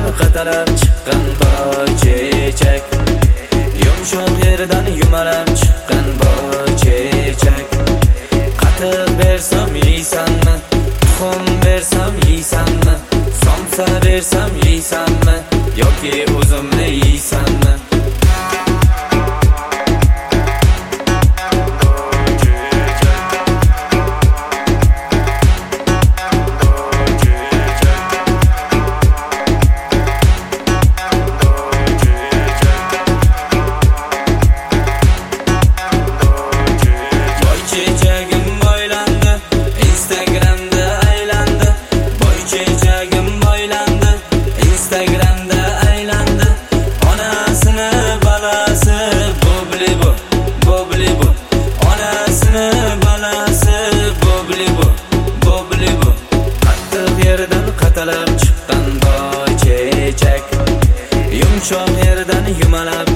qatalab chiqqan boy chechak, yumshoq yerdan yumalab chiqqan boy chechak. Qatiq bersam yeysanmi, tuxum bersam yeysanmi, somsa bersam yeysanmi yoki o'zimni yeysanmi? Instagramda aylandi, onasini balasi bobli bu, bobli bu, onasini balasi bobli bu, bobli bu. Qattiq yerdan qatalab chiqqan boy chechak, yumshoq yerdan yumalab